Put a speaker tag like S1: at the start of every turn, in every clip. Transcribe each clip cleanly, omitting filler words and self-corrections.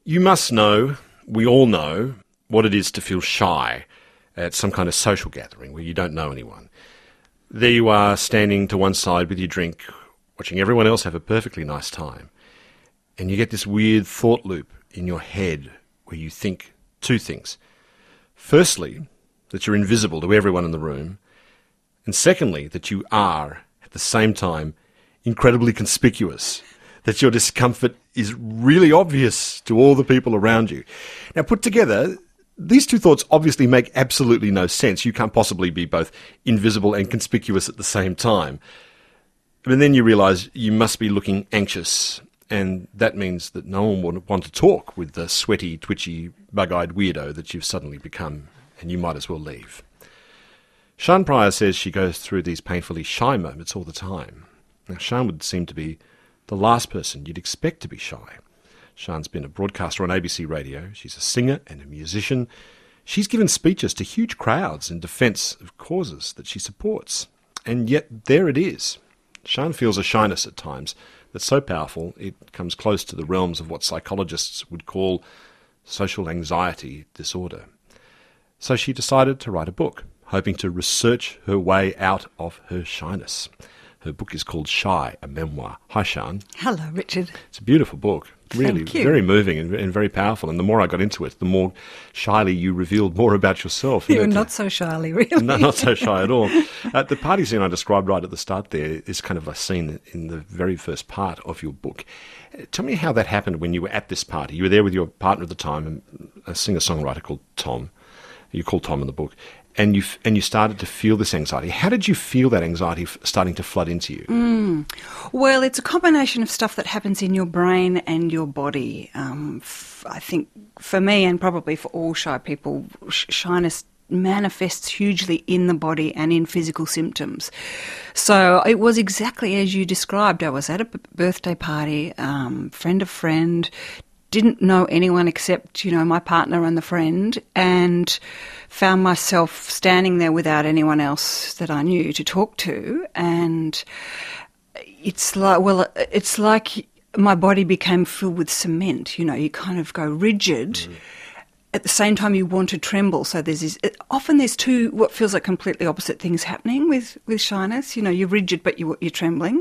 S1: You must know, we all know, what it is to feel shy at some kind of social gathering where you don't know anyone. There you are, standing to one side with your drink, watching everyone else have a perfectly nice time. And you get this weird thought loop in your head where you think two things. Firstly, that you're invisible to everyone in the room. And secondly, that you are, at the same time, incredibly conspicuous. That your discomfort is really obvious to all the people around you. Now, put together, these two thoughts obviously make absolutely no sense. You can't possibly be both invisible and conspicuous at the same time. But then you realise you must be looking anxious, and that means that no one would want to talk with the sweaty, twitchy, bug-eyed weirdo that you've suddenly become, and you might as well leave. Sian Pryor says she goes through these painfully shy moments all the time. Now, Sian would seem to be the last person you'd expect to be shy. Sian's been a broadcaster on ABC Radio. She's a singer and a musician. She's given speeches to huge crowds in defence of causes that she supports. And yet there it is. Sian feels a shyness at times that's so powerful it comes close to the realms of what psychologists would call social anxiety disorder. So she decided to write a book, hoping to research her way out of her shyness. Her book is called Shy, a memoir. Hi, Sian.
S2: Hello, Richard.
S1: It's a beautiful book. Really,
S2: Thank you.
S1: very moving and very powerful. And the more I got into it, the more shyly you revealed more about yourself.
S2: You're not so shyly, really.
S1: No, not so shy at all. The party scene I described right at the start there is kind of a scene in the very first part of your book. Tell me how that happened when you were at this party. You were there with your partner at the time, a singer-songwriter called Tom. You call Tom in the book. And you started to feel this anxiety. How did you feel that anxiety starting to flood into you?
S2: Well, it's a combination of stuff that happens in your brain and your body. I think for me, and probably for all shy people, shyness manifests hugely in the body and in physical symptoms. So it was exactly as you described. I was at a birthday party, friend of friend, didn't know anyone except, my partner and the friend, and found myself standing there without anyone else that I knew to talk to. And it's like my body became filled with cement. You kind of go rigid. At the same time, you want to tremble. So often there's two what feels like completely opposite things happening with shyness. You're rigid, but you're trembling.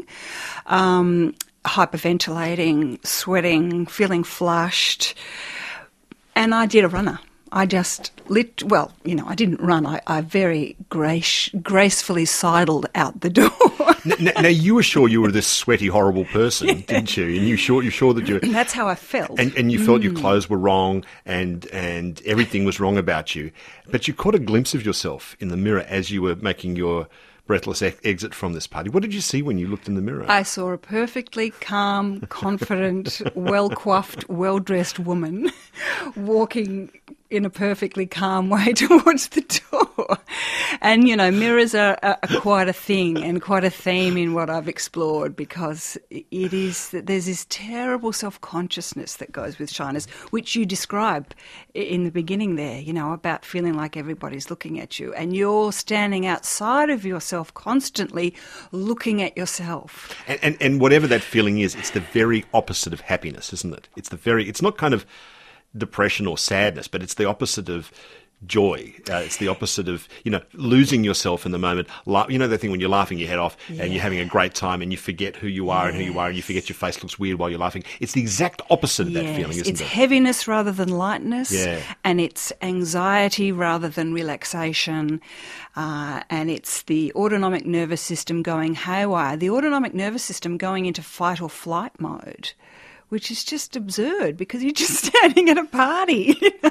S2: Hyperventilating, sweating, feeling flushed. And I did a runner. I just I didn't run. I very gracefully sidled out the door.
S1: Now, you were sure you were this sweaty, horrible person, didn't you? And you're sure that you...
S2: And that's how I felt.
S1: And you felt your clothes were wrong and everything was wrong about you. But you caught a glimpse of yourself in the mirror as you were making your breathless exit from this party. What did you see when you looked in the mirror?
S2: I saw a perfectly calm, confident, well-coiffed, well-dressed woman walking in a perfectly calm way towards the door. And, mirrors are quite a thing and quite a theme in what I've explored, because it is that there's this terrible self-consciousness that goes with shyness, which you describe in the beginning there, about feeling like everybody's looking at you. And you're standing outside of yourself constantly looking at yourself.
S1: And whatever that feeling is, it's the very opposite of happiness, isn't it? It's not kind of depression or sadness, but it's the opposite of joy. It's the opposite of, losing yourself in the moment. The thing when you're laughing your head off and you're having a great time and you forget who you are and you forget your face looks weird while you're laughing. It's the exact opposite of that feeling, isn't it?
S2: It's heaviness rather than lightness,
S1: Yeah.
S2: And it's anxiety rather than relaxation, and it's the autonomic nervous system going haywire, the autonomic nervous system going into fight or flight mode, which is just absurd because you're just standing at a party.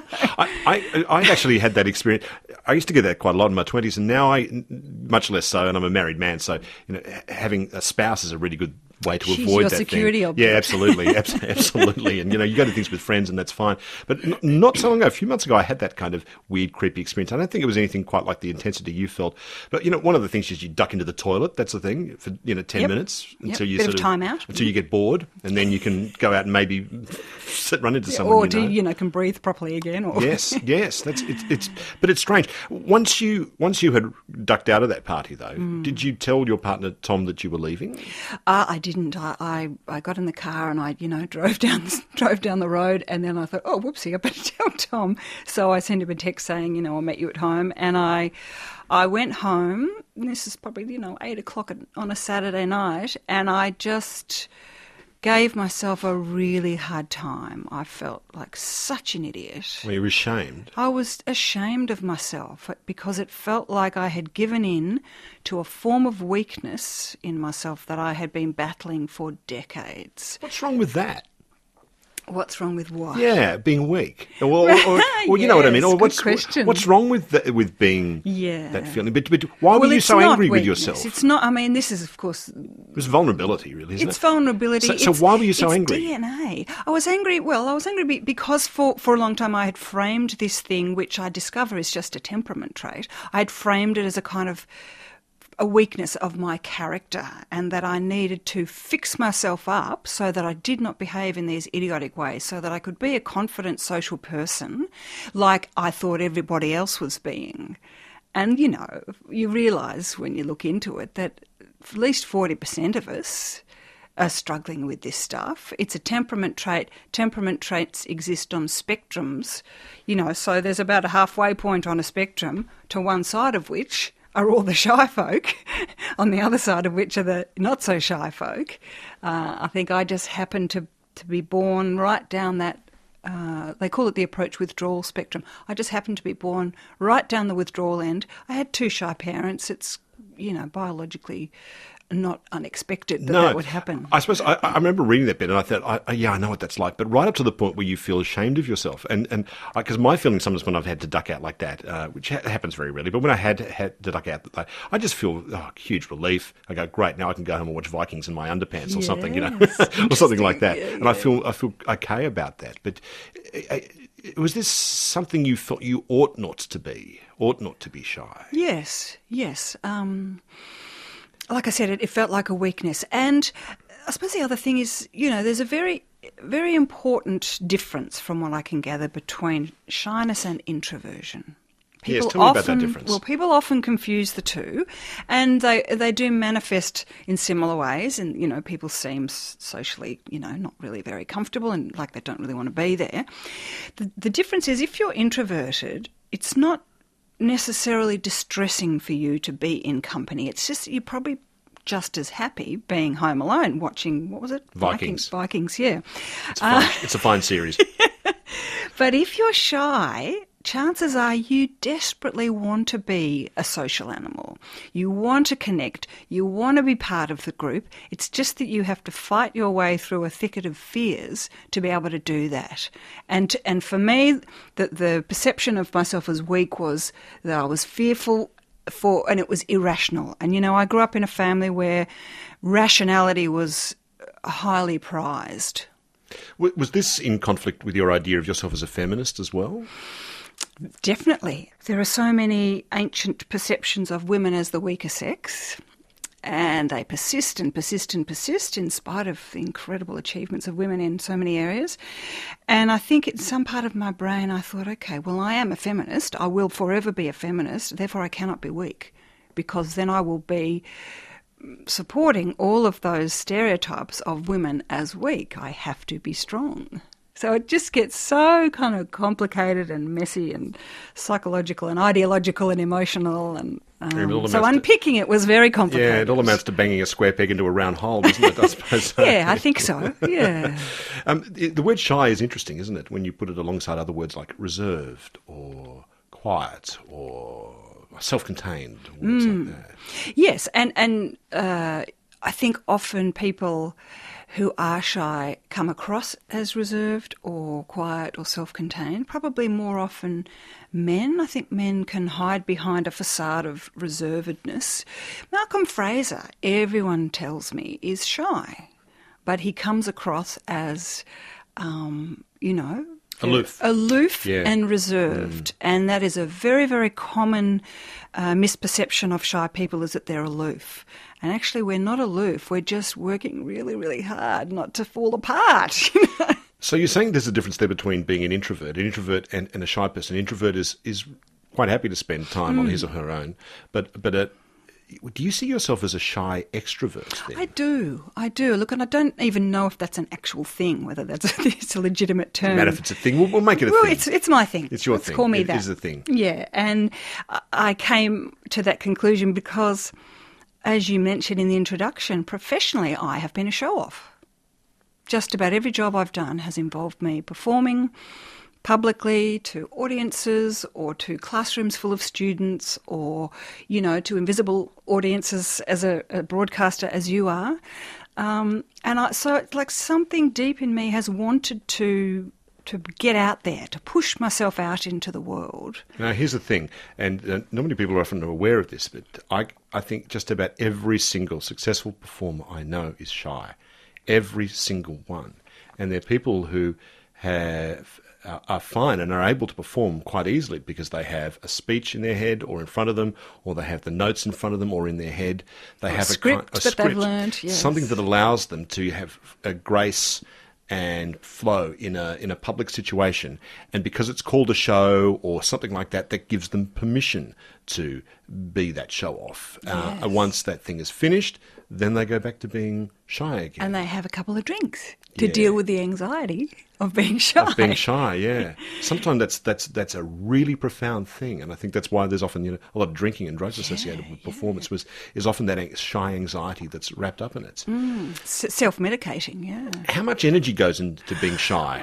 S1: I actually had that experience. I used to get that quite a lot in my 20s, and now much less so, and I'm a married man, so having a spouse is a really good way to avoid
S2: your
S1: that
S2: security
S1: thing.
S2: object.
S1: Yeah, absolutely, absolutely. And you go to things with friends, and that's fine. But not so long ago, a few months ago, I had that kind of weird, creepy experience. I don't think it was anything quite like the intensity you felt. But one of the things is you duck into the toilet. That's the thing for 10 minutes until you
S2: bit of time out,
S1: until you get bored, and then you can go out and maybe run into someone.
S2: Or can breathe properly again. Or
S1: Yes. But it's strange. Once you had ducked out of that party, though, did you tell your partner Tom that you were leaving?
S2: I didn't. I got in the car and I, drove down the road, and then I thought, oh, whoopsie, I better tell Tom. So I sent him a text saying, I'll meet you at home. And I went home. This is probably, 8 o'clock on a Saturday night, and I just gave myself a really hard time. I felt like such an idiot.
S1: Well, you were ashamed.
S2: I was ashamed of myself because it felt like I had given in to a form of weakness in myself that I had been battling for decades.
S1: What's wrong with that?
S2: What's wrong with what?
S1: Yeah, being weak. Or you know what I mean? Or
S2: good question.
S1: What's wrong with being that feeling? But why were you so
S2: not
S1: angry with
S2: weakness.
S1: yourself?
S2: It's not. I mean, this is, of course...
S1: It's vulnerability, really, isn't it?
S2: It's vulnerability.
S1: So why were you so angry?
S2: It's DNA. I was angry because for a long time I had framed this thing, which I discover is just a temperament trait. I had framed it as a kind of a weakness of my character, and that I needed to fix myself up so that I did not behave in these idiotic ways, so that I could be a confident social person like I thought everybody else was being. And, you realise when you look into it that at least 40% of us are struggling with this stuff. It's a temperament trait. Temperament traits exist on spectrums, so there's about a halfway point on a spectrum, to one side of which are all the shy folk, on the other side of which are the not so shy folk. I think I just happened to be born right down that, they call it the approach withdrawal spectrum. I just happened to be born right down the withdrawal end. I had 2 shy parents. It's, biologically not unexpected that would happen.
S1: I suppose I remember reading that bit and I thought, I know what that's like. But right up to the point where you feel ashamed of yourself. And because my feeling sometimes when I've had to duck out like that, which happens very rarely, but when I had to duck out, I just feel huge relief. I go, great, now I can go home and watch Vikings in my underpants or something, or something like that. Yeah, and I feel okay about that. But was this something you felt you ought not to be shy?
S2: Yes. Like I said, it felt like a weakness. And I suppose the other thing is, there's a very, very important difference from what I can gather between shyness and introversion.
S1: Yes, tell me about that difference.
S2: Well, people often confuse the two, and they do manifest in similar ways. And, people seem socially, not really very comfortable and like they don't really want to be there. The difference is if you're introverted, it's not necessarily distressing for you to be in company. It's just you're probably just as happy being home alone watching, what was it?
S1: Vikings,
S2: yeah.
S1: It's a fine series.
S2: But if you're shy, chances are you desperately want to be a social animal. You want to connect. You want to be part of the group. It's just that you have to fight your way through a thicket of fears to be able to do that. And for me, the perception of myself as weak was that I was fearful and it was irrational. And, I grew up in a family where rationality was highly prized.
S1: Was this in conflict with your idea of yourself as a feminist as well?
S2: Definitely. There are so many ancient perceptions of women as the weaker sex, and they persist and persist and persist in spite of the incredible achievements of women in so many areas. And I think in some part of my brain I thought, okay, well, I am a feminist. I will forever be a feminist. Therefore, I cannot be weak, because then I will be supporting all of those stereotypes of women as weak. I have to be strong. So it just gets so kind of complicated and messy and psychological and ideological and emotional. And so unpicking it was very complicated.
S1: Yeah, it all amounts to banging a square peg into a round hole, doesn't it, I suppose?
S2: Yeah, I think so, yeah.
S1: The word shy is interesting, isn't it, when you put it alongside other words like reserved or quiet or self-contained, words like that.
S2: Yes, and I think often people who are shy come across as reserved or quiet or self-contained, probably more often men. I think men can hide behind a facade of reservedness. Malcolm Fraser, everyone tells me, is shy, but he comes across as, aloof
S1: yeah.
S2: and reserved. And that is a very, very common misperception of shy people, is that they're aloof. And actually we're not aloof, we're just working really, really hard not to fall apart.
S1: So you're saying there's a difference there between being an introvert and a shy person. An introvert is quite happy to spend time on his or her own, but do you see yourself as a shy extrovert then?
S2: I do. Look, and I don't even know if that's an actual thing, whether it's a legitimate term.
S1: No matter if it's a thing, we'll make it a
S2: well,
S1: thing.
S2: It's my thing.
S1: It's your
S2: Let's
S1: thing.
S2: Call me
S1: it
S2: that.
S1: Is a thing.
S2: Yeah, and I came to that conclusion because, as you mentioned in the introduction, professionally I have been a show-off. Just about every job I've done has involved me performing publicly to audiences or to classrooms full of students or, to invisible audiences as a broadcaster as you are. So it's like something deep in me has wanted to get out there, to push myself out into the world.
S1: Now, here's the thing, and not many people are often aware of this, but I think just about every single successful performer I know is shy. Every single one. And they're people who are fine and are able to perform quite easily because they have a speech in their head or in front of them, or they have the notes in front of them or in their head. They have a
S2: script
S1: script,
S2: they've learned, yes.
S1: Something that allows them to have a grace and flow in a public situation. And because it's called a show or something like that, that gives them permission to be that show-off.
S2: Yes.
S1: Once that thing is finished, then they go back to being shy again.
S2: And they have a couple of drinks to deal with the anxiety of being shy.
S1: Of being shy, yeah. Sometimes that's a really profound thing, and I think that's why there's often a lot of drinking and drugs associated with performance. Is often that shy anxiety that's wrapped up in it.
S2: Self-medicating, yeah.
S1: How much energy goes into being shy?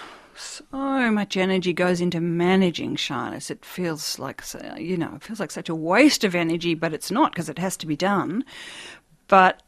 S2: So much energy goes into managing shyness. It feels like, such a waste of energy, but it's not because it has to be done. But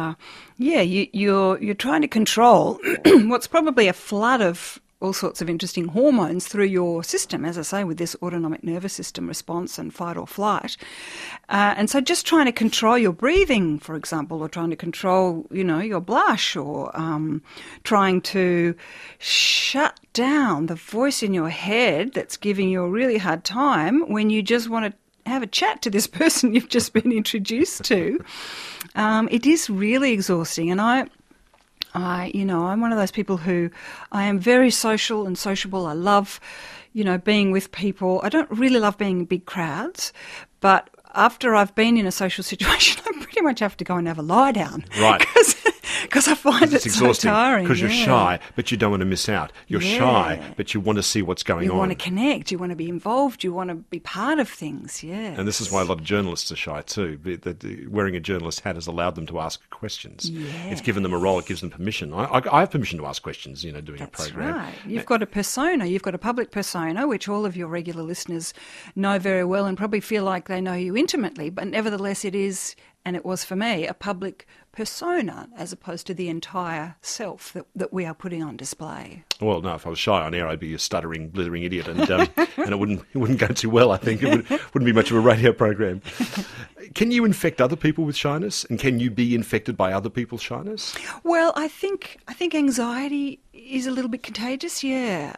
S2: you're trying to control what's probably a flood of all sorts of interesting hormones through your system, as I say, with this autonomic nervous system response and fight or flight. And so just trying to control your breathing, for example, or trying to control, your blush, or trying to shut down the voice in your head that's giving you a really hard time when you just want to have a chat to this person you've just been introduced to. It is really exhausting, and I'm one of those people who I am very social and sociable. I love, being with people. I don't really love being in big crowds, but after I've been in a social situation, I pretty much have to go and have a lie down.
S1: Right.
S2: Because I find it's
S1: exhausting,
S2: so tiring.
S1: because you're shy, but you don't want to miss out. You're shy, but you want to see what's going on.
S2: You want to connect. You want to be involved. You want to be part of things, yeah.
S1: And this is why a lot of journalists are shy too. Wearing a journalist hat has allowed them to ask questions.
S2: Yes.
S1: It's given them a role. It gives them permission. I have permission to ask questions, doing a program.
S2: That's right. You've got a persona. You've got a public persona, which all of your regular listeners know very well and probably feel like they know you intimately. But nevertheless, it is, and it was for me, a public persona as opposed to the entire self that we are putting on display.
S1: Well, no, if I was shy on air, I'd be a stuttering, blithering idiot, and it wouldn't go too well. I think it wouldn't be much of a radio program. Can you infect other people with shyness, and can you be infected by other people's shyness?
S2: Well, I think anxiety is a little bit contagious. Yeah,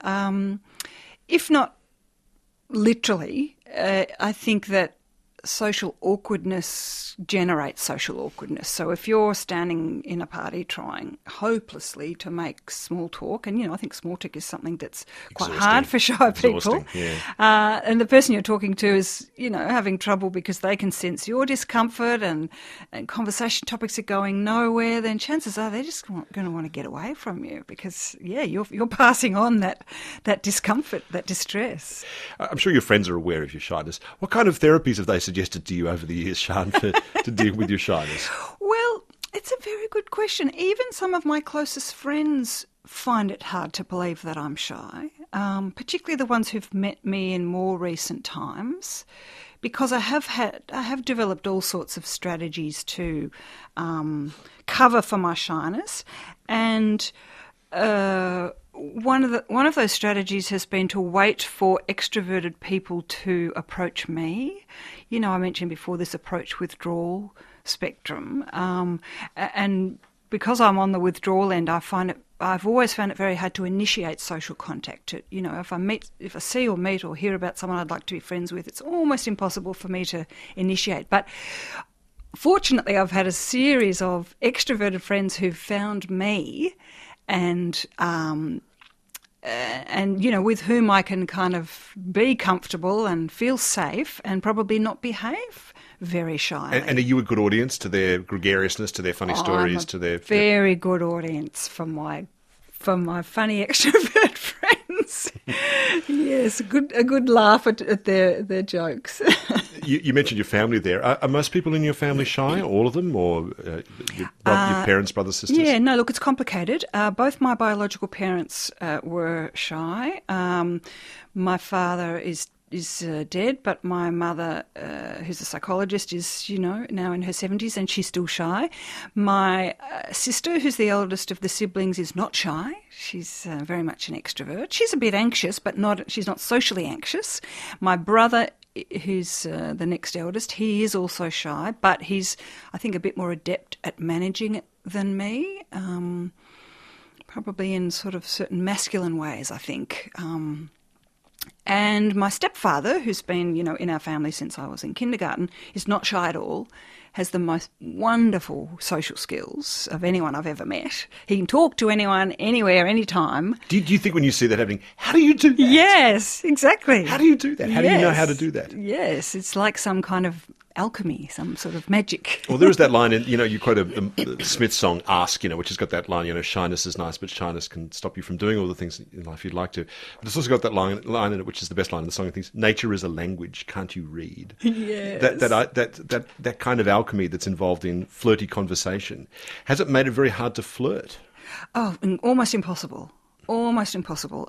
S2: if not literally, I think that social awkwardness generates social awkwardness. So if you're standing in a party trying hopelessly to make small talk, and I think small talk is something that's quite hard for shy people, and the person you're talking to is having trouble because they can sense your discomfort and conversation topics are going nowhere, then chances are they're just going to want to get away from you because you're passing on that discomfort, that distress.
S1: I'm sure your friends are aware of your shyness. What kind of therapies have they suggested to you over the years, Sian, to deal with your shyness?
S2: Well, it's a very good question. Even some of my closest friends find it hard to believe that I'm shy, particularly the ones who've met me in more recent times, because I have developed all sorts of strategies to cover for my shyness, and one of those strategies has been to wait for extroverted people to approach me. I mentioned before this approach withdrawal spectrum, and because I'm on the withdrawal end, I've always found it very hard to initiate social contact. If I see or meet or hear about someone I'd like to be friends with, it's almost impossible for me to initiate. But fortunately, I've had a series of extroverted friends who've found me, and with whom I can kind of be comfortable and feel safe and probably not behave very shyly.
S1: And are you a good audience to their gregariousness, to their funny stories, to their
S2: very good audience for my funny extrovert friends? Yes, a good laugh at their jokes.
S1: You mentioned your family there. Are most people in your family shy, all of them, or your parents, brothers, sisters?
S2: Yeah, no, look, it's complicated. Both my biological parents were shy. My father is dead, but my mother, who's a psychologist, is, now in her 70s, and she's still shy. My sister, who's the eldest of the siblings, is not shy. She's very much an extrovert. She's a bit anxious, but she's not socially anxious. My brother, who's the next eldest, he is also shy, but he's, I think, a bit more adept at managing it than me, probably in sort of certain masculine ways, I think. And my stepfather, who's been, in our family since I was in kindergarten, is not shy at all, has the most wonderful social skills of anyone I've ever met. He can talk to anyone, anywhere, anytime.
S1: Do you think when you see that happening, how do you do that?
S2: Yes, exactly.
S1: How do you do that? How do you know how to do that?
S2: Yes, it's like some kind of alchemy, some sort of magic.
S1: Well, there is that line, in, you quote the Smith song, Ask, which has got that line, shyness is nice, but shyness can stop you from doing all the things in life you'd like to. But it's also got that line in it, which is the best line in the song, I think, nature is a language, can't you read?
S2: Yes.
S1: That kind of alchemy that's involved in flirty conversation. Has it made it very hard to flirt?
S2: Oh, almost impossible. Almost impossible.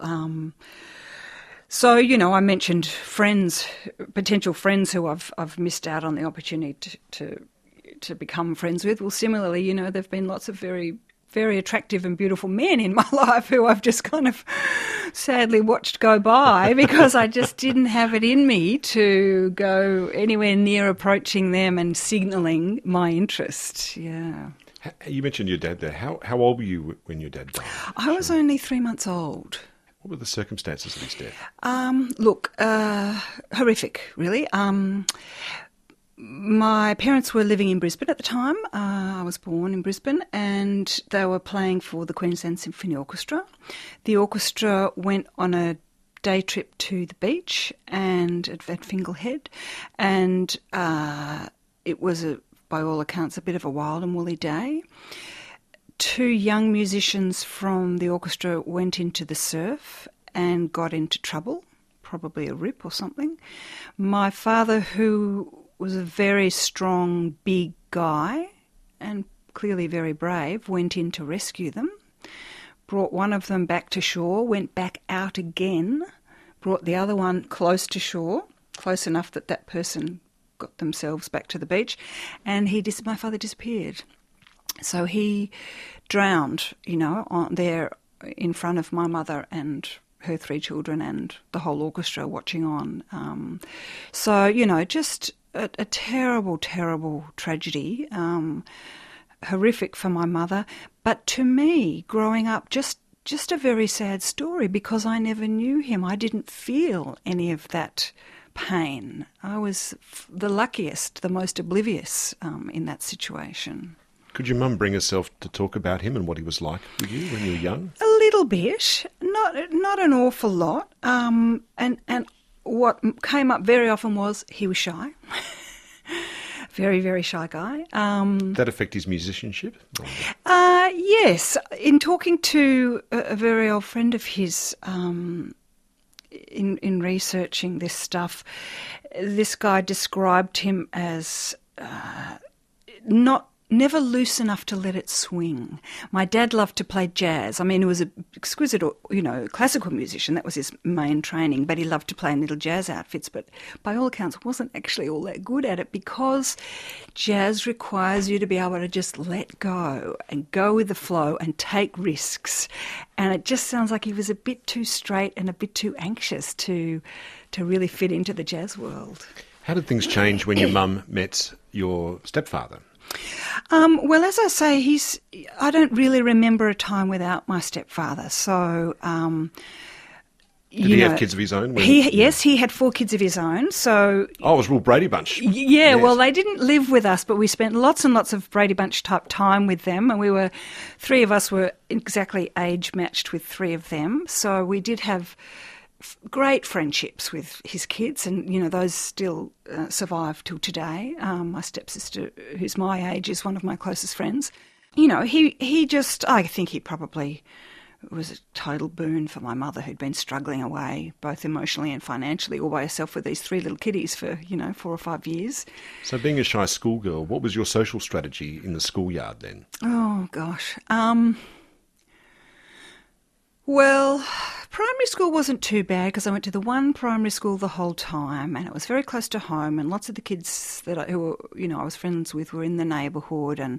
S2: So, I mentioned potential friends who I've missed out on the opportunity to become friends with. Well, similarly, there've been lots of very, very attractive and beautiful men in my life who I've just kind of sadly watched go by because I just didn't have it in me to go anywhere near approaching them and signalling my interest. Yeah.
S1: You mentioned your dad there. How old were you when your dad died?
S2: I was only 3 months old.
S1: What were the circumstances of his death?
S2: Horrific, really. My parents were living in Brisbane at the time. I was born in Brisbane, and they were playing for the Queensland Symphony Orchestra. The orchestra went on a day trip to the beach and at Fingal Head, and it was, by all accounts, a bit of a wild and woolly day. 2 young musicians from the orchestra went into the surf and got into trouble, probably a rip or something. My father, who was a very strong, big guy and clearly very brave, went in to rescue them, brought one of them back to shore, went back out again, brought the other one close to shore, close enough that person got themselves back to the beach, and my father disappeared. So he drowned, there in front of my mother and her 3 children and the whole orchestra watching on. Just a terrible, terrible tragedy, horrific for my mother. But to me, growing up, just a very sad story because I never knew him. I didn't feel any of that pain. I was the luckiest, the most oblivious in that situation.
S1: Could your mum bring herself to talk about him and what he was like with you when you were young?
S2: A little bit, not an awful lot. And what came up very often was he was shy. Very, very shy guy.
S1: Did that affect his musicianship?
S2: Yes. In talking to a very old friend of his, in researching this stuff, this guy described him as never loose enough to let it swing. My dad loved to play jazz. I mean, he was an exquisite, classical musician. That was his main training, but he loved to play in little jazz outfits. But by all accounts, wasn't actually all that good at it because jazz requires you to be able to just let go and go with the flow and take risks. And it just sounds like he was a bit too straight and a bit too anxious to really fit into the jazz world.
S1: How did things change when your mum met your stepfather?
S2: Well, as I say, I don't really remember a time without my stepfather. So,
S1: did he have kids of his own?
S2: Yes, he had 4 kids of his own. So,
S1: it was a real Brady Bunch.
S2: Yeah, yes. Well, they didn't live with us, but we spent lots and lots of Brady Bunch type time with them, and 3 of us were exactly age matched with 3 of them. So we did have great friendships with his kids, and those still survive till today. My stepsister, who's my age, is one of my closest friends. He just, I think he probably was a total boon for my mother, who'd been struggling away both emotionally and financially all by herself with these 3 little kiddies for 4 or 5 years.
S1: So being a shy schoolgirl, what was your social strategy in the schoolyard then?
S2: Oh gosh. Well, primary school wasn't too bad because I went to the one primary school the whole time, and it was very close to home, and lots of the kids who I was friends with were in the neighbourhood, and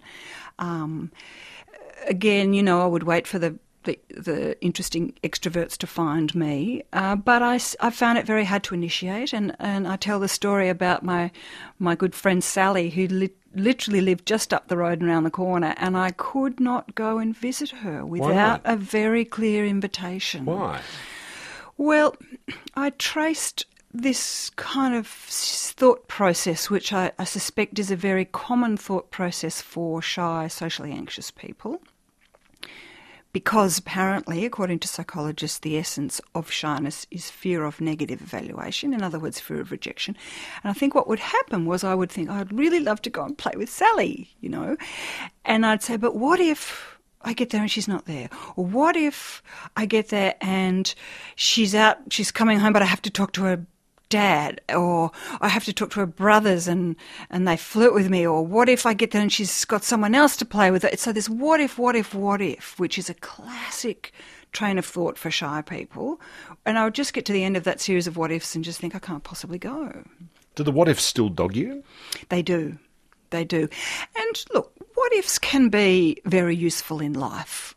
S2: again, I would wait for the interesting extroverts to find me, but I found it very hard to initiate, and I tell the story about my good friend Sally, who literally lived just up the road and around the corner, and I could not go and visit her without a very clear invitation.
S1: Why?
S2: Well, I traced this kind of thought process, which I suspect is a very common thought process for shy, socially anxious people. Because apparently, according to psychologists, the essence of shyness is fear of negative evaluation, in other words, fear of rejection. And I think what would happen was I would think, I'd really love to go and play with Sally, And I'd say, but what if I get there and she's not there? Or what if I get there and she's coming home, but I have to talk to her dad, or I have to talk to her brothers and they flirt with me, or what if I get there and she's got someone else to play with? So this what if, which is a classic train of thought for shy people. And I would just get to the end of that series of what ifs and just think, I can't possibly go.
S1: Do the what ifs still dog you?
S2: They do. And look, what ifs can be very useful in life.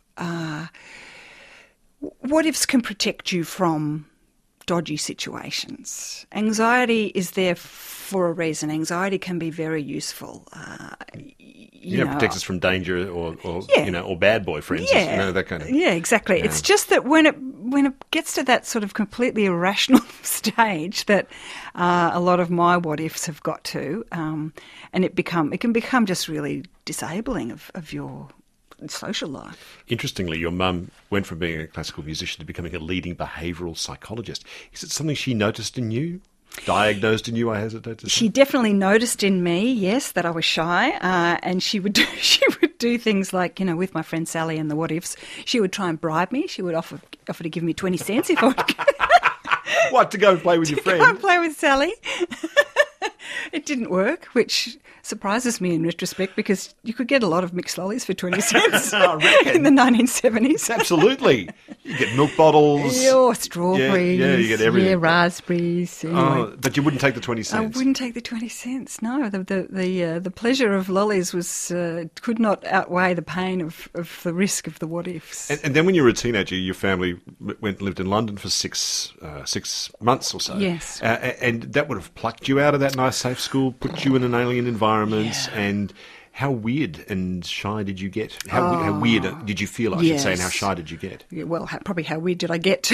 S2: What ifs can protect you from dodgy situations. Anxiety is there for a reason. Anxiety can be very useful.
S1: It protects us from danger or bad boyfriends. That kind of.
S2: Yeah, exactly. Yeah. It's just that when it gets to that sort of completely irrational stage that a lot of my what ifs have got to, and it can become just really disabling of your social life.
S1: Interestingly, your mum went from being a classical musician to becoming a leading behavioural psychologist. Is it something she noticed in you? Diagnosed in you, I hesitate to say?
S2: She definitely noticed in me, yes, that I was shy, and she would do things like, with my friend Sally and the what ifs, she would try and bribe me. She would offer to give me 20 cents if I would
S1: What, to go and play with your friend?
S2: To go and play with Sally. It didn't work, which surprises me in retrospect, because you could get a lot of mixed lollies for 20 cents in the 1970s.
S1: Absolutely. You get milk bottles.
S2: Yeah, strawberries.
S1: Yeah, you get everything.
S2: Yeah, raspberries. Anyway.
S1: But you wouldn't take the 20 cents?
S2: I wouldn't take the 20 cents, no. The pleasure of lollies could not outweigh the pain of the risk of the what-ifs.
S1: And then when you were a teenager, your family went and lived in London for 6 months or so.
S2: Yes.
S1: And that would have plucked you out of that nice safe school, put you in an alien environment, and how weird and shy did you get? How weird did you feel, I should say, and how shy did you get?
S2: Yeah, well, probably how weird did I get?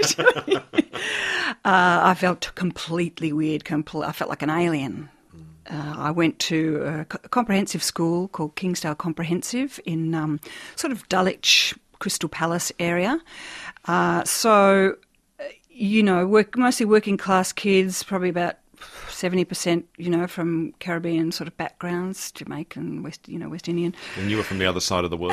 S2: I felt completely weird. I felt like an alien. I went to a comprehensive school called Kingsdale Comprehensive in sort of Dulwich, Crystal Palace area. Mostly working class kids, probably about 70%, from Caribbean sort of backgrounds, Jamaican, West Indian.
S1: And you were from the other side of the world.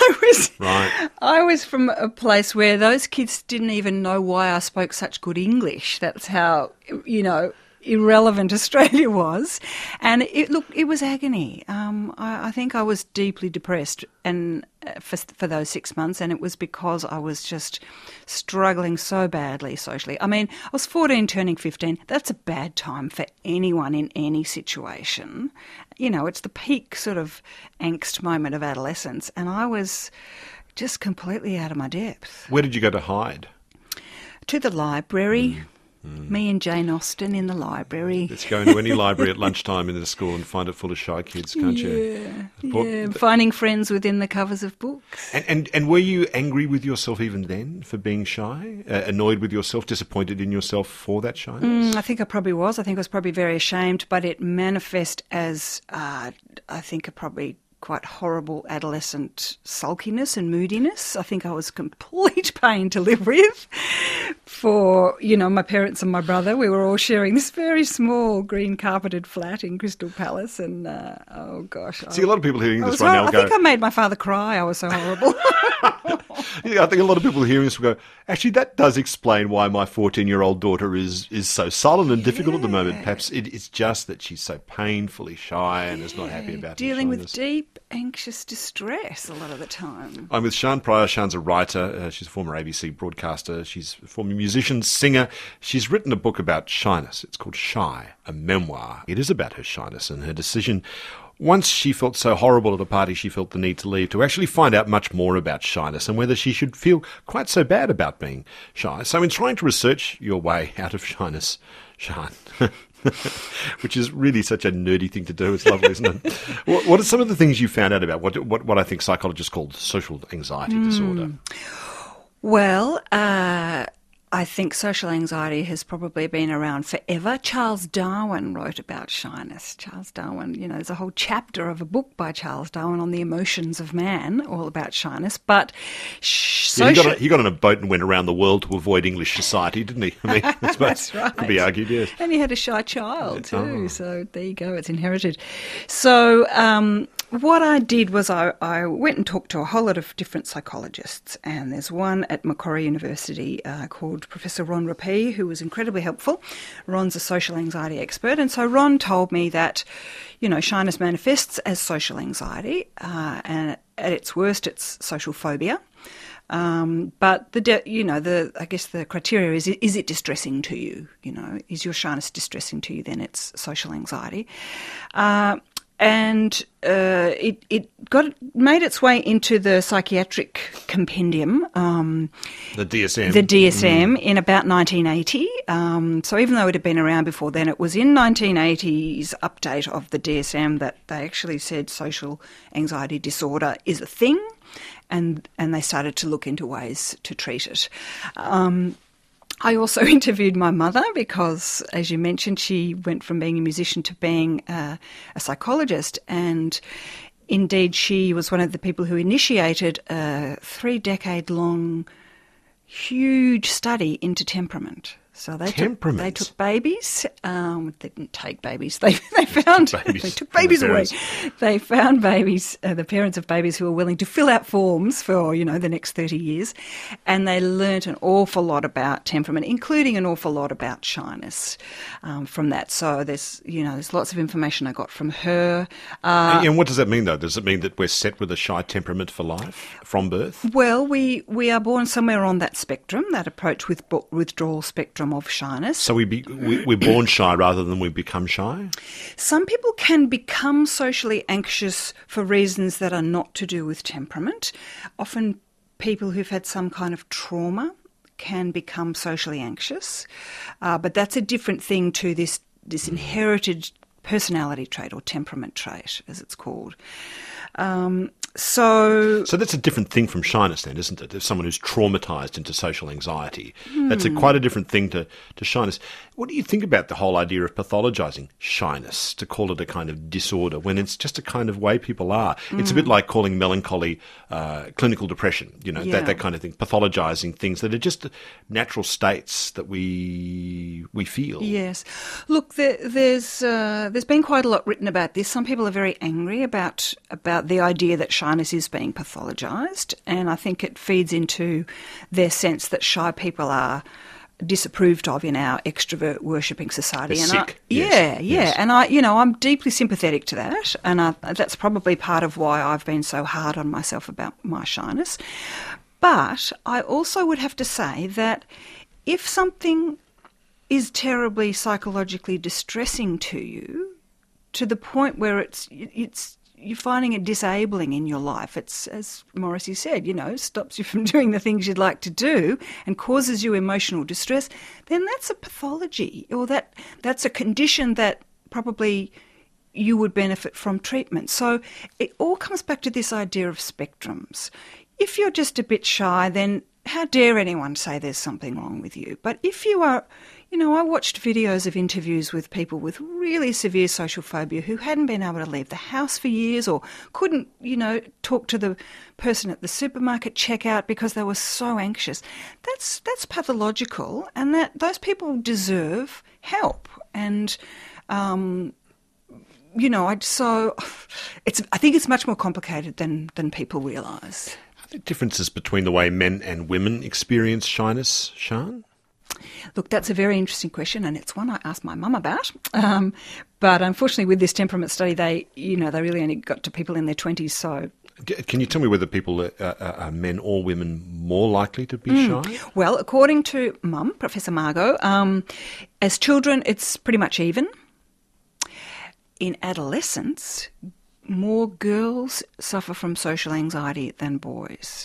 S2: I was from a place where those kids didn't even know why I spoke such good English. That's how, irrelevant Australia was. And it was agony. I think I was deeply depressed and for those 6 months, and it was because I was just struggling so badly socially. I mean, I was 14 turning 15. That's a bad time for anyone in any situation. It's the peak sort of angst moment of adolescence, and I was just completely out of my depth.
S1: Where did you go to hide?
S2: To the library. Me and Jane Austen in the library.
S1: Let's go into any library at lunchtime in the school and find it full of shy kids, can't you?
S2: Yeah, finding friends within the covers of books.
S1: And were you angry with yourself even then for being shy? Annoyed with yourself, disappointed in yourself for that shyness?
S2: I think I probably was. I think I was probably very ashamed, but it manifest as, I think, a probably quite horrible adolescent sulkiness and moodiness. I think I was complete pain to live with for my parents and my brother, we were all sharing this very small green carpeted flat in Crystal Palace, and oh gosh.
S1: See, a lot of people hearing this right now
S2: I think I made my father cry. I was so horrible.
S1: Yeah, I think a lot of people hearing this will go, actually, that does explain why my 14-year-old daughter is so sullen and difficult at the moment. Perhaps it's just that she's so painfully shy and is not happy about
S2: dealing
S1: her
S2: with deep, anxious distress a lot of the time.
S1: I'm with Sian Pryor. Sian's a writer. She's a former ABC broadcaster. She's a former musician, singer. She's written a book about shyness. It's called Shy, a memoir. It is about her shyness and her decision. Once she felt so horrible at a party, she felt the need to leave to actually find out much more about shyness and whether she should feel quite so bad about being shy. So in trying to research your way out of shyness, Sian, which is really such a nerdy thing to do. It's lovely, isn't it? What are some of the things you found out about what I think psychologists call social anxiety disorder?
S2: Well, I think social anxiety has probably been around forever. Charles Darwin wrote about shyness. Charles Darwin, there's a whole chapter of a book by Charles Darwin on the emotions of man, all about shyness. But
S1: he got on a boat and went around the world to avoid English society, didn't he? I mean,
S2: that's right.
S1: Could be argued, yes.
S2: And he had a shy child too, so there you go, it's inherited. So what I did was I went and talked to a whole lot of different psychologists, and there's one at Macquarie University called Professor Ron Rapie, who was incredibly helpful. Ron's a social anxiety expert, and so Ron told me that, shyness manifests as social anxiety, and at its worst, it's social phobia. But I guess the criteria is it distressing to you? Is your shyness distressing to you? Then it's social anxiety. And it made its way into the psychiatric compendium,
S1: the DSM.
S2: The DSM in about 1980. So even though it had been around before then, it was in 1980's update of the DSM that they actually said social anxiety disorder is a thing, and they started to look into ways to treat it. I also interviewed my mother because, as you mentioned, she went from being a musician to being a psychologist, and indeed she was one of the people who initiated a 3-decade-long huge study into temperament. So they took babies. They didn't take babies. They took babies away. They found babies, the parents of babies who were willing to fill out forms for the next 30 years, and they learnt an awful lot about temperament, including an awful lot about shyness from that. So there's lots of information I got from her.
S1: And what does that mean, though? Does it mean that we're set with a shy temperament for life from birth?
S2: Well, we are born somewhere on that spectrum, that approach with withdrawal spectrum of shyness.
S1: So we're born shy rather than we become shy?
S2: Some people can become socially anxious for reasons that are not to do with temperament. Often people who've had some kind of trauma can become socially anxious, but that's a different thing to this inherited personality trait or temperament trait, as it's called. So
S1: that's a different thing from shyness then, isn't it? If someone who's traumatised into social anxiety, that's quite a different thing to shyness. What do you think about the whole idea of pathologising shyness, to call it a kind of disorder, when it's just a kind of way people are? It's a bit like calling melancholy clinical depression, that kind of thing, pathologising things that are just natural states that we feel.
S2: Yes. Look, there's been quite a lot written about this. Some people are very angry about the idea that shyness is being pathologised, and I think it feeds into their sense that shy people are disapproved of in our extrovert worshipping society.
S1: They're
S2: and
S1: sick. Yes.
S2: And I'm deeply sympathetic to that, and that's probably part of why I've been so hard on myself about my shyness. But I also would have to say that if something is terribly psychologically distressing to you, to the point where it's you're finding it disabling in your life, it's, as Morrissey said, stops you from doing the things you'd like to do and causes you emotional distress, then that's a pathology, or that's a condition that probably you would benefit from treatment. So it all comes back to this idea of spectrums. If you're just a bit shy, then how dare anyone say there's something wrong with you? But if you are, I watched videos of interviews with people with really severe social phobia who hadn't been able to leave the house for years or couldn't, talk to the person at the supermarket checkout because they were so anxious. That's pathological, and that those people deserve help. And I think it's much more complicated than people realise.
S1: Are there differences between the way men and women experience shyness, Sian?
S2: Look, that's a very interesting question, and it's one I asked my mum about. But unfortunately, with this temperament study, they really only got to people in their 20s. So,
S1: can you tell me whether people are men or women more likely to be shy?
S2: Well, according to Mum, Professor Margot, as children, it's pretty much even. In adolescence, more girls suffer from social anxiety than boys.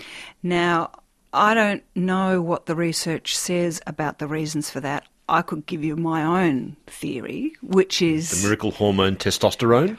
S2: Now, I don't know what the research says about the reasons for that. I could give you my own theory, which is...
S1: The miracle hormone testosterone?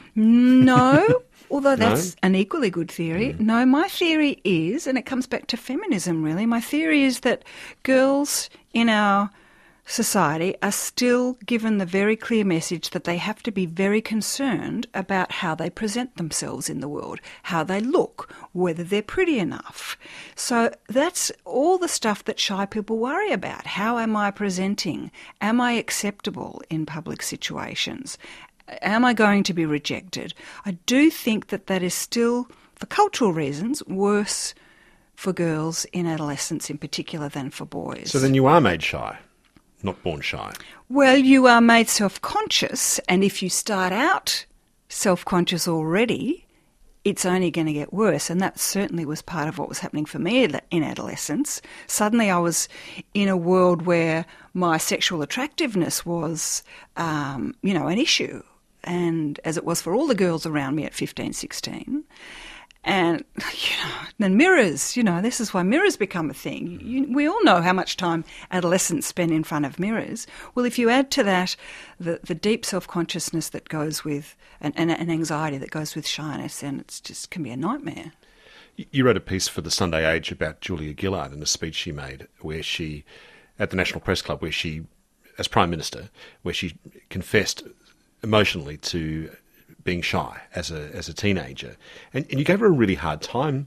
S2: No, although that's an equally good theory. No, my theory is, and it comes back to feminism really, my theory is that girls in our society are still given the very clear message that they have to be very concerned about how they present themselves in the world, how they look, whether they're pretty enough. So that's all the stuff that shy people worry about. How am I presenting? Am I acceptable in public situations? Am I going to be rejected? I do think that is still, for cultural reasons, worse for girls in adolescence in particular than for boys.
S1: So then you are made shy. Not born shy.
S2: Well, you are made self-conscious, and if you start out self-conscious already, it's only going to get worse, and that certainly was part of what was happening for me in adolescence. Suddenly I was in a world where my sexual attractiveness was, an issue, and as it was for all the girls around me at 15, 16. And, then mirrors, this is why mirrors become a thing. We all know how much time adolescents spend in front of mirrors. Well, if you add to that the deep self-consciousness that goes with, and anxiety that goes with shyness, then it just can be a nightmare.
S1: You wrote a piece for the Sunday Age about Julia Gillard and a speech she made where she, at the National Press Club, where she, as Prime Minister, where she confessed emotionally to being shy as a teenager, and you gave her a really hard time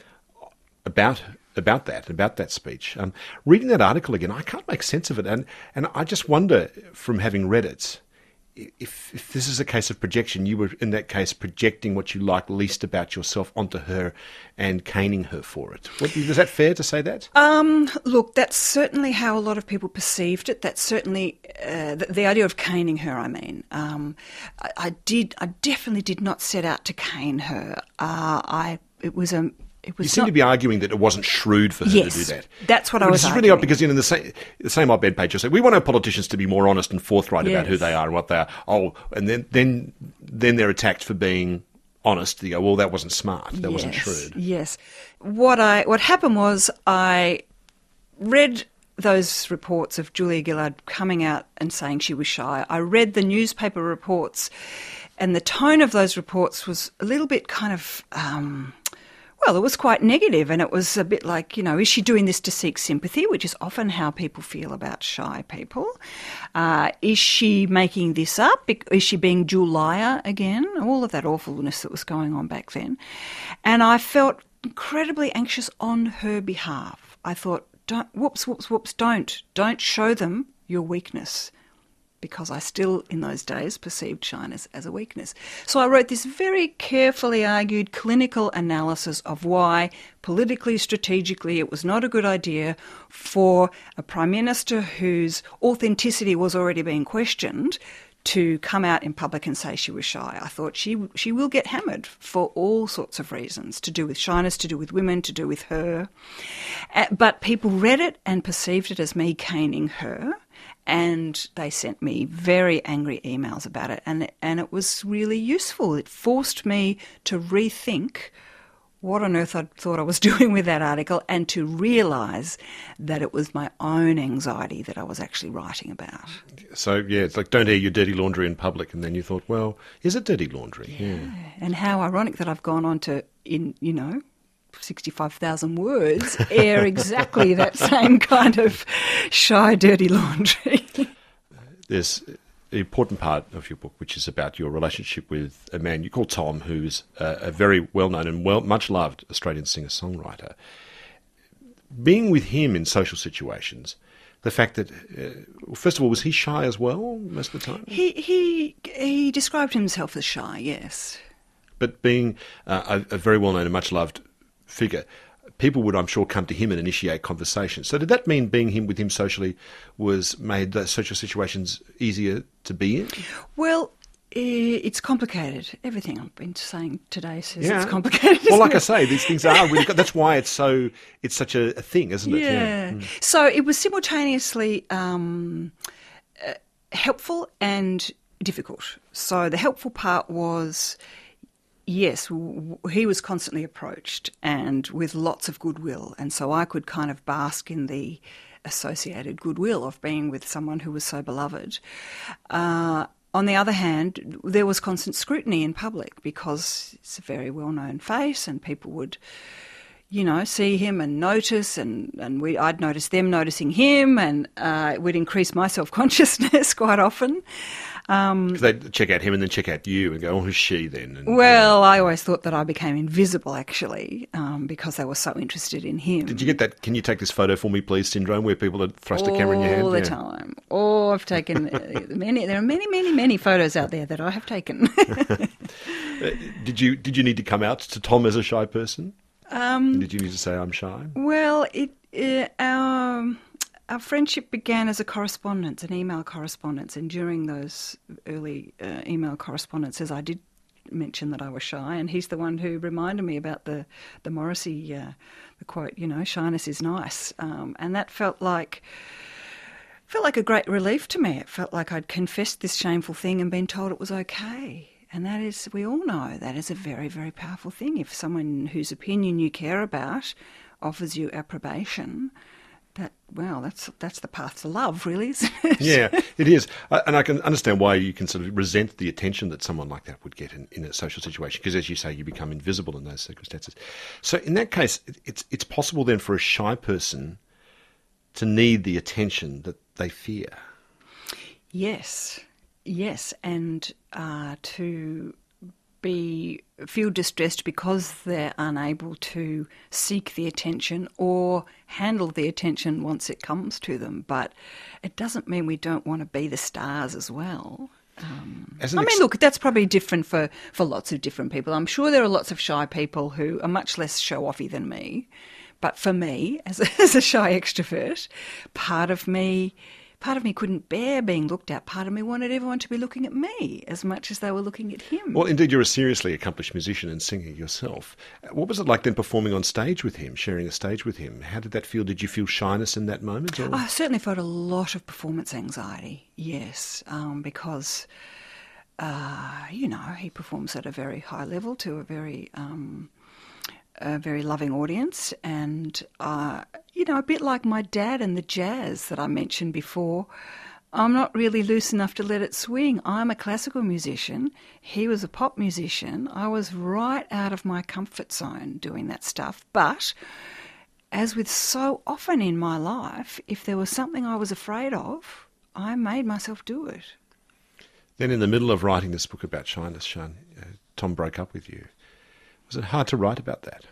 S1: about that speech. Reading that article again, I can't make sense of it, and I just wonder, from having read it, if this is a case of projection, you were in that case projecting what you like least about yourself onto her and caning her for it. Is that fair to say that?
S2: Look, that's certainly how a lot of people perceived it. That's certainly the idea of caning her, I mean. I definitely did not set out to cane her.
S1: You seem to be arguing that it wasn't shrewd for her to do that.
S2: That's what I was arguing.
S1: It's really odd because in the same op-ed page, you'll say, we want our politicians to be more honest and forthright about who they are and what they are. Oh, and then they're attacked for being honest. You go, well, that wasn't smart. That wasn't shrewd.
S2: Yes. What happened was I read those reports of Julia Gillard coming out and saying she was shy. I read the newspaper reports, and the tone of those reports was a little bit kind of... it was quite negative, and it was a bit like, is she doing this to seek sympathy, which is often how people feel about shy people? Is she making this up? Is she being Julia again? All of that awfulness that was going on back then. And I felt incredibly anxious on her behalf. I thought, don't show them your weakness, because I still, in those days, perceived shyness as a weakness. So I wrote this very carefully argued clinical analysis of why, politically, strategically, it was not a good idea for a Prime Minister whose authenticity was already being questioned to come out in public and say she was shy. I thought she will get hammered for all sorts of reasons, to do with shyness, to do with women, to do with her. But people read it and perceived it as me caning her. And they sent me very angry emails about it, and it was really useful. It forced me to rethink what on earth I thought I was doing with that article, and to realise that it was my own anxiety that I was actually writing about.
S1: So, it's like, don't air your dirty laundry in public, and then you thought, well, is it dirty laundry?
S2: Yeah. And how ironic that I've gone on to, 65,000 words air exactly that same kind of shy, dirty laundry.
S1: There's the important part of your book, which is about your relationship with a man you call Tom, who's a very well-known and much loved Australian singer-songwriter. Being with him in social situations, the fact that, first of all, was he shy as well most of the time?
S2: He described himself as shy, yes.
S1: But being a very well-known and much-loved figure, people would, I'm sure, come to him and initiate conversations. So did that mean being with him socially made those social situations easier to be in?
S2: Well, it's complicated. Everything I've been saying today says it's complicated.
S1: Well, like I say, these things are really good. That's why it's such a thing, isn't it?
S2: Yeah. So it was simultaneously helpful and difficult. So the helpful part was, yes, he was constantly approached and with lots of goodwill. And so I could kind of bask in the associated goodwill of being with someone who was so beloved. On the other hand, there was constant scrutiny in public because it's a very well-known face and people would, see him and notice and I'd notice them noticing him and it would increase my self-consciousness quite often.
S1: Because they'd check out him and then check out you and go, oh, who's she then? And,
S2: I always thought that I became invisible, actually, because they were so interested in him.
S1: Did you get that, can you take this photo for me, please, syndrome, where people had thrust a camera in your hand?
S2: All the time. Oh, I've taken there are many photos out there that I have taken.
S1: Did you need to come out to Tom as a shy person? Did you need to say, I'm shy?
S2: Well, our friendship began as an email correspondence, and during those early email correspondences I did mention that I was shy, and he's the one who reminded me about the Morrissey, the quote, shyness is nice, and that felt like a great relief to me. It felt like I'd confessed this shameful thing and been told it was okay. And that is, we all know, that is a very, very powerful thing. If someone whose opinion you care about offers you approbation, that's the path to love, really, isn't it?
S1: Yeah, it is. And I can understand why you can sort of resent the attention that someone like that would get in a social situation, because, as you say, you become invisible in those circumstances. So in that case, it's possible then for a shy person to need the attention that they fear.
S2: Yes, and to feel distressed because they're unable to seek the attention or handle the attention once it comes to them. But it doesn't mean we don't want to be the stars as well. Look, that's probably different for lots of different people. I'm sure there are lots of shy people who are much less show-offy than me. But for me, as a shy extrovert, part of me couldn't bear being looked at. Part of me wanted everyone to be looking at me as much as they were looking at him.
S1: Well, indeed, you're a seriously accomplished musician and singer yourself. What was it like then performing on stage with him, sharing a stage with him? How did that feel? Did you feel shyness in that moment? Or?
S2: I certainly felt a lot of performance anxiety, yes, because, he performs at a very high level to a very loving audience, and a bit like my dad and the jazz that I mentioned before, I'm not really loose enough to let it swing. I'm a classical musician. He was a pop musician. I was right out of my comfort zone doing that stuff. But as with so often in my life, if there was something I was afraid of, I made myself do it.
S1: Then in the middle of writing this book about shyness, Sian, Tom broke up with you. Was it hard to write about that?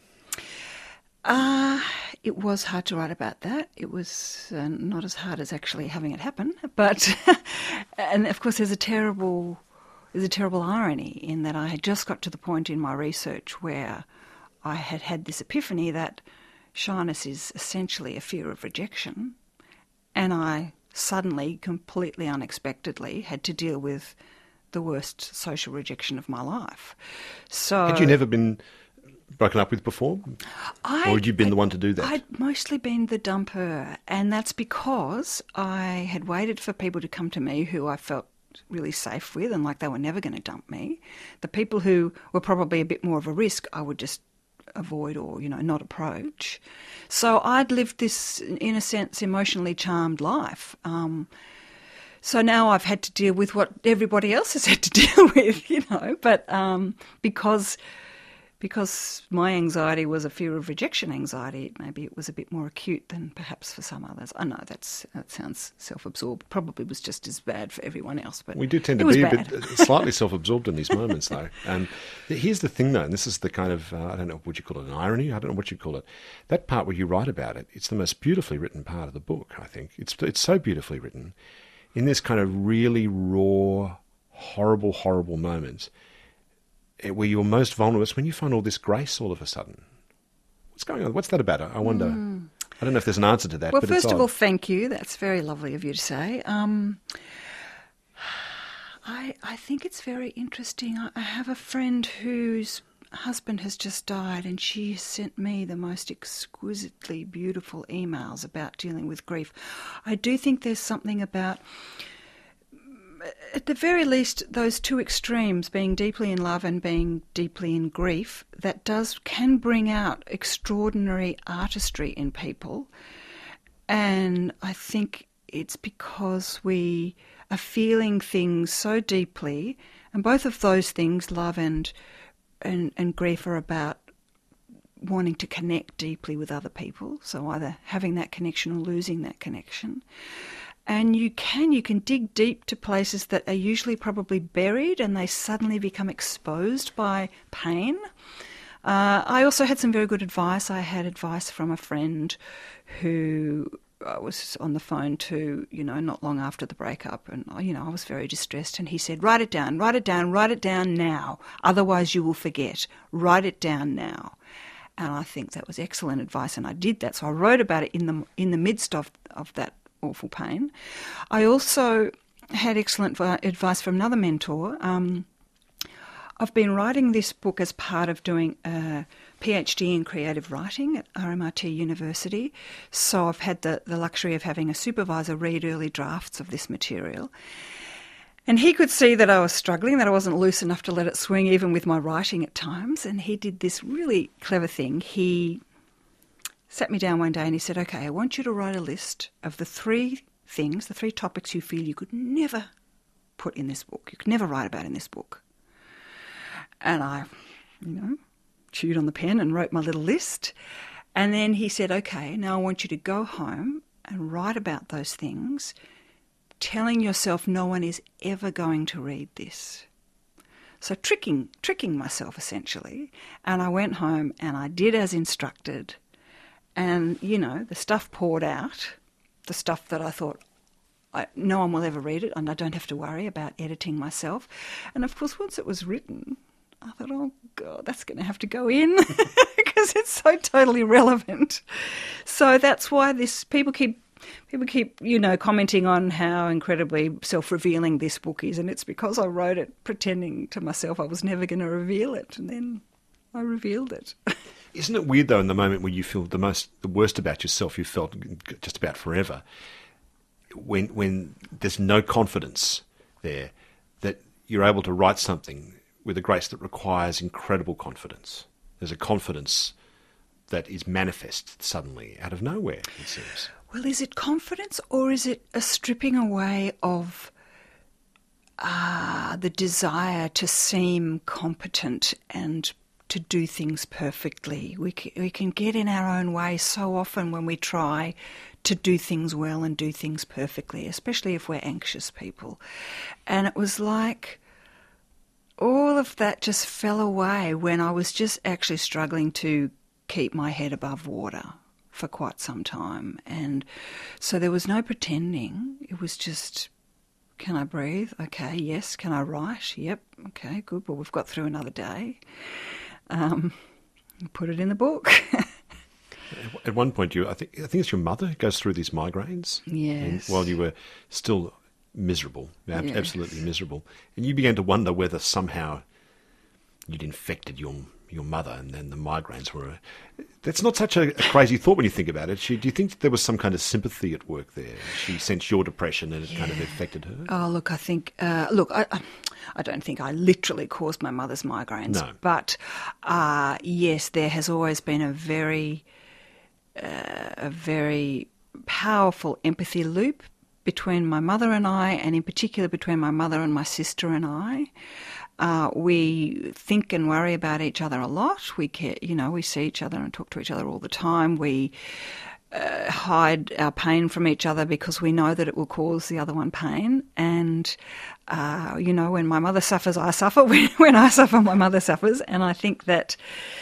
S2: It was hard to write about that. It was not as hard as actually having it happen. But, and of course, there's a terrible irony in that I had just got to the point in my research where I had this epiphany that shyness is essentially a fear of rejection, and I suddenly, completely unexpectedly, had to deal with the worst social rejection of my life. So,
S1: had you never been broken up with before? Or had you been the one to do that?
S2: I'd mostly been the dumper, and that's because I had waited for people to come to me who I felt really safe with and like they were never going to dump me. The people who were probably a bit more of a risk, I would just avoid or, not approach. So I'd lived this, in a sense, emotionally charmed life. So now I've had to deal with what everybody else has had to deal with, but because because my anxiety was a fear of rejection anxiety, maybe it was a bit more acute than perhaps for some others. I know that sounds self-absorbed. Probably was just as bad for everyone else, but
S1: we do tend
S2: to
S1: be a bit slightly self-absorbed in these moments, though. Here's the thing, though, and this is the kind of, I don't know, would you call it an irony? I don't know what you call it. That part where you write about it, it's the most beautifully written part of the book, I think. It's so beautifully written in this kind of really raw, horrible moments where you're most vulnerable. It's when you find all this grace all of a sudden. What's going on? What's that about? I wonder. I don't know if there's an answer to that.
S2: Well,
S1: but
S2: first
S1: it's
S2: of all, thank you. That's very lovely of you to say. I think it's very interesting. I have a friend whose husband has just died, and she sent me the most exquisitely beautiful emails about dealing with grief. I do think there's something about, at the very least, those two extremes, being deeply in love and being deeply in grief, that can bring out extraordinary artistry in people. And I think it's because we are feeling things so deeply, and both of those things, love and grief, are about wanting to connect deeply with other people, so either having that connection or losing that connection. And you can dig deep to places that are usually probably buried, and they suddenly become exposed by pain. I also had some very good advice. I had advice from a friend who I was on the phone to, not long after the breakup, and, I was very distressed, and he said, write it down now, otherwise you will forget. Write it down now. And I think that was excellent advice, and I did that. So I wrote about it in the midst of that awful pain. I also had excellent advice from another mentor. I've been writing this book as part of doing a PhD in creative writing at RMIT University, so I've had the luxury of having a supervisor read early drafts of this material. And he could see that I was struggling, that I wasn't loose enough to let it swing even with my writing at times, and he did this really clever thing. He sat me down one day and he said, okay, I want you to write a list of the three topics you feel you could never put in this book, you could never write about in this book. And I, chewed on the pen and wrote my little list. And then he said, okay, now I want you to go home and write about those things, telling yourself no one is ever going to read this. So tricking myself, essentially. And I went home and I did as instructed. And, the stuff poured out, the stuff that I thought, no one will ever read it, and I don't have to worry about editing myself. And, of course, once it was written, I thought, oh, God, that's going to have to go in because it's so totally relevant. So that's why people keep commenting on how incredibly self-revealing this book is, and it's because I wrote it pretending to myself I was never going to reveal it, and then I revealed it.
S1: Isn't it weird, though, in the moment where you feel the worst about yourself, you felt just about forever, when there's no confidence there, that you're able to write something with a grace that requires incredible confidence. There's a confidence that is manifest suddenly out of nowhere, it seems.
S2: Well, is it confidence, or is it a stripping away of the desire to seem competent and to do things perfectly? We can get in our own way so often when we try to do things well and do things perfectly, especially if we're anxious people. And it was like all of that just fell away when I was just actually struggling to keep my head above water for quite some time. And so there was no pretending. It was just, can I breathe? Okay, yes. Can I write? Yep. Okay, good. Well, we've got through another day. Put it in the book.
S1: At one point, I think it's your mother who goes through these migraines.
S2: Yes.
S1: While you were still miserable, absolutely miserable, and you began to wonder whether somehow you'd infected your mother, and then the migraines were. That's not such a crazy thought when you think about it. Do you think there was some kind of sympathy at work there? She sensed your depression and it kind of affected her?
S2: Oh, look, I think, I don't think I literally caused my mother's migraines.
S1: No.
S2: But, yes, there has always been a very powerful empathy loop between my mother and I, and in particular between my mother and my sister and I. We think and worry about each other a lot. We care, we see each other and talk to each other all the time. We hide our pain from each other because we know that it will cause the other one pain. And, when my mother suffers, I suffer. When I suffer, my mother suffers. And I think that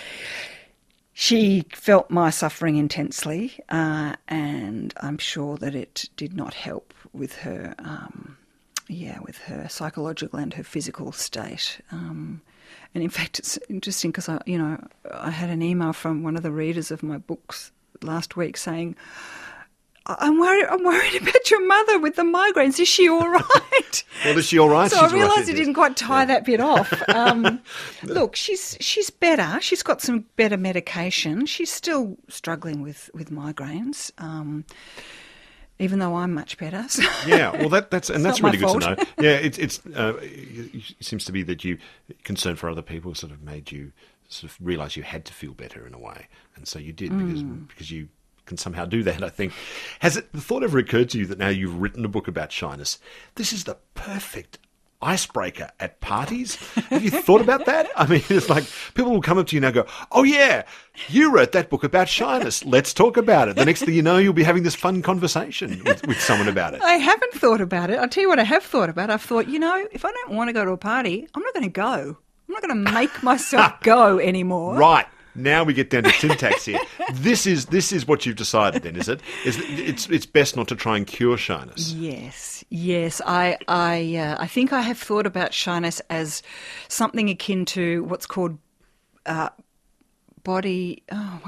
S2: she felt my suffering intensely, and I'm sure that it did not help with her, with her psychological and her physical state. And in fact, it's interesting because I had an email from one of the readers of my books last week saying, I'm worried about your mother with the migraines. Is she all right?
S1: Well, is she all right?
S2: So I realised I didn't quite tie that bit off. Look, she's better. She's got some better medication. She's still struggling with migraines, even though I'm much better. So
S1: yeah, well, that's really good
S2: fault.
S1: to know. Yeah, it seems to be that you concern for other people sort of made you sort of realise you had to feel better in a way, and so you did because you can somehow do that, I think. Has the thought ever occurred to you that now you've written a book about shyness, this is the perfect icebreaker at parties? Have you thought about that? I mean, it's like people will come up to you now and go, oh yeah, you wrote that book about shyness. Let's talk about it. The next thing you know, you'll be having this fun conversation with someone about it.
S2: I haven't thought about it. I'll tell you what I have thought about. I've thought, if I don't want to go to a party, I'm not going to go. I'm not going to make myself go anymore.
S1: Right. Now we get down to syntax here. This is what you've decided then, is it? It's best not to try and cure shyness.
S2: Yes. I think I have thought about shyness as something akin to what's called body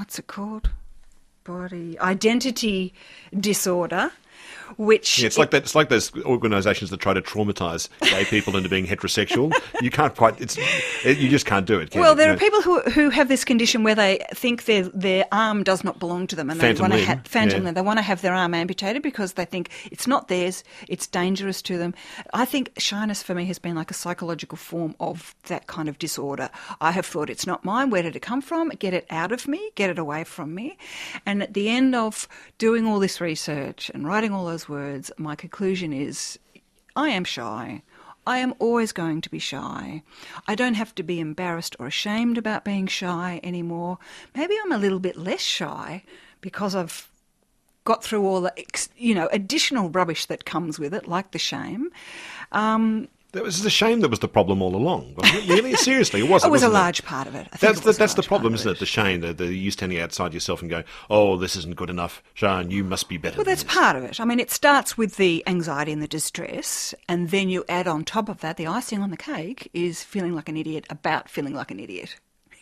S2: identity disorder. Which
S1: it's like that. It's like those organisations that try to traumatise gay people into being heterosexual. You can't quite. You just can't do it.
S2: There are people who have this condition where they think their arm does not belong to them, and they want to They want to have their arm amputated because they think it's not theirs. It's dangerous to them. I think shyness for me has been like a psychological form of that kind of disorder. I have thought it's not mine. Where did it come from? Get it out of me. Get it away from me. And at the end of doing all this research and writing all those words, my conclusion is I am shy. I am always going to be shy. I don't have to be embarrassed or ashamed about being shy anymore. Maybe I'm a little bit less shy because I've got through all the additional rubbish that comes with it, like the shame.
S1: That was the shame that was the problem all along. Really? Seriously, it wasn't.
S2: It was a large part of it.
S1: That's the problem, isn't it? The shame, the you standing outside yourself and going, oh, this isn't good enough, Sian, you must be better.
S2: Well, that's part of it. I mean, it starts with the anxiety and the distress, and then you add on top of that, the icing on the cake is feeling like an idiot about feeling like an idiot.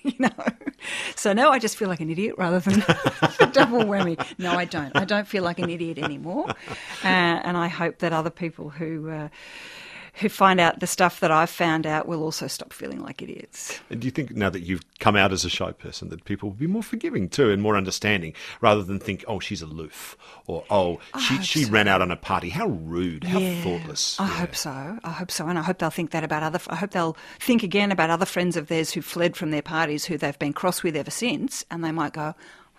S2: So now I just feel like an idiot rather than a double whammy. No, I don't. I don't feel like an idiot anymore. And I hope that other people who find out the stuff that I've found out will also stop feeling like idiots.
S1: And do you think now that you've come out as a shy person that people will be more forgiving too and more understanding rather than think, oh, she's aloof or, oh, she ran out on a party. How rude, how thoughtless.
S2: I hope so. And I hope they'll think that about I hope they'll think again about other friends of theirs who fled from their parties who they've been cross with ever since, and they might go,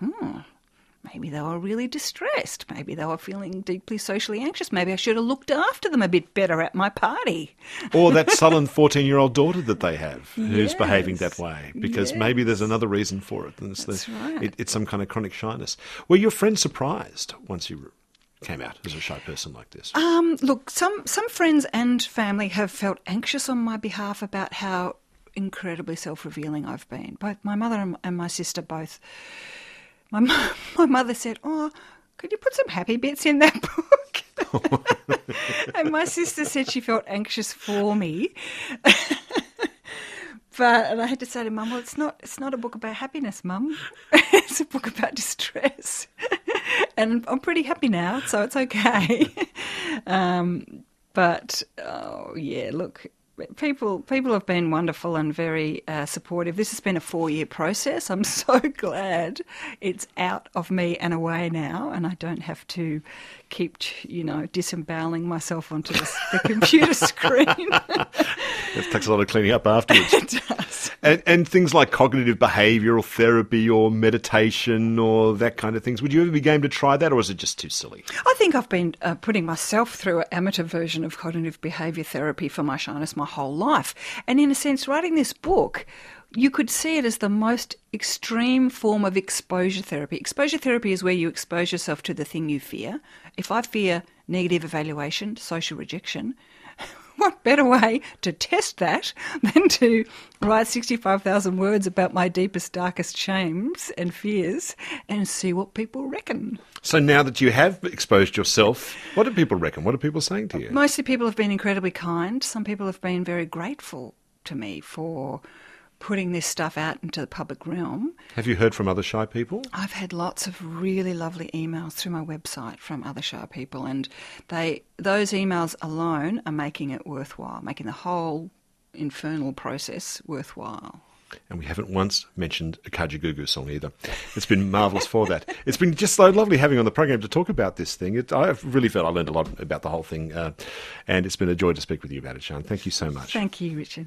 S2: maybe they were really distressed. Maybe they were feeling deeply socially anxious. Maybe I should have looked after them a bit better at my party.
S1: Or that sullen 14-year-old daughter that they have who's behaving that way. Because maybe there's another reason for it. That's right. It's some kind of chronic shyness. Were your friends surprised once you came out as a shy person like this?
S2: Look, some friends and family have felt anxious on my behalf about how incredibly self-revealing I've been. Both my mother and my sister both. My mother said, oh, could you put some happy bits in that book? And my sister said she felt anxious for me. And I had to say to Mum, well, it's not a book about happiness, Mum. It's a book about distress. And I'm pretty happy now, so it's okay. Look, people have been wonderful and very supportive. This has been a 4-year process. I'm so glad it's out of me and away now, and I don't have to keep, disemboweling myself onto the computer screen.
S1: It takes a lot of cleaning up afterwards.
S2: It does.
S1: And things like cognitive behavioural therapy or meditation or that kind of things, would you ever be game to try that, or is it just too silly?
S2: I think I've been putting myself through an amateur version of cognitive behaviour therapy for my shyness my whole life. And in a sense, writing this book, you could see it as the most extreme form of exposure therapy. Exposure therapy is where you expose yourself to the thing you fear. If I fear negative evaluation, social rejection, what better way to test that than to write 65,000 words about my deepest, darkest shames and fears and see what people reckon?
S1: So now that you have exposed yourself, what do people reckon? What are people saying to you?
S2: Mostly people have been incredibly kind. Some people have been very grateful to me for putting this stuff out into the public realm.
S1: Have you heard from other shy people?
S2: I've had lots of really lovely emails through my website from other shy people, and those emails alone are making it worthwhile, making the whole infernal process worthwhile.
S1: And we haven't once mentioned a Kajagoogoo song either. It's been marvellous for that. It's been just so lovely having on the program to talk about this thing. I've really felt I learned a lot about the whole thing, and it's been a joy to speak with you about it, Sian. Thank you so much.
S2: Thank you, Richard.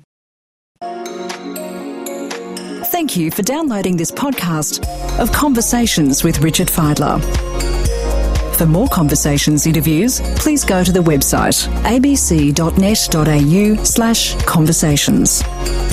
S3: Thank you for downloading this podcast of Conversations with Richard Fidler. For more Conversations interviews, please go to the website abc.net.au/conversations.